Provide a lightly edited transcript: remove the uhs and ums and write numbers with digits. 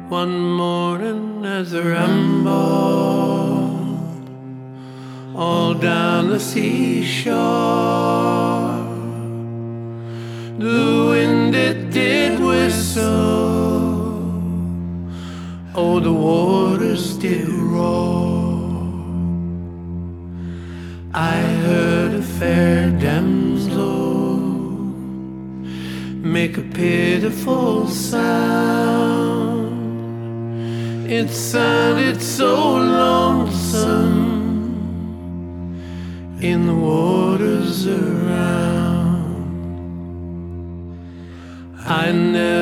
One morning as I rambled all down the seashore, the wind it did whistle, oh the waters did roar. I heard a fair damsel make a pitiful sound. It sounded so lonesome in the waters around. I never